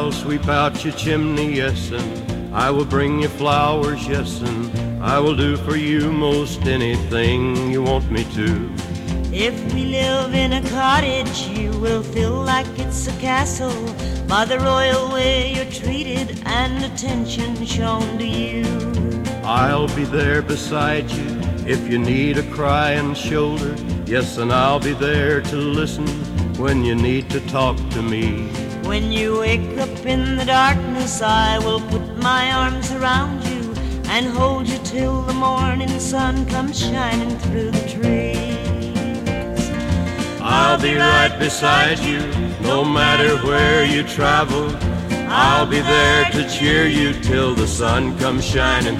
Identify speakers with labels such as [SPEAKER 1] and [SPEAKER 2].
[SPEAKER 1] will sweep out your chimney, yes, and I will bring you flowers, yes, and I will do for you most anything you want me to.
[SPEAKER 2] If we live in a cottage, you will feel like it's a castle, by the royal way you're treated and attention shown to you.
[SPEAKER 1] I'll be there beside you if you need a crying shoulder, yes, and I'll be there to listen when you need to talk to me.
[SPEAKER 2] When you wake up in the darkness, I will put my arms around you and hold you till the morning sun comes shining through the trees.
[SPEAKER 1] I'll be right beside you, no matter where you travel. I'll be there to cheer you till the sun comes shining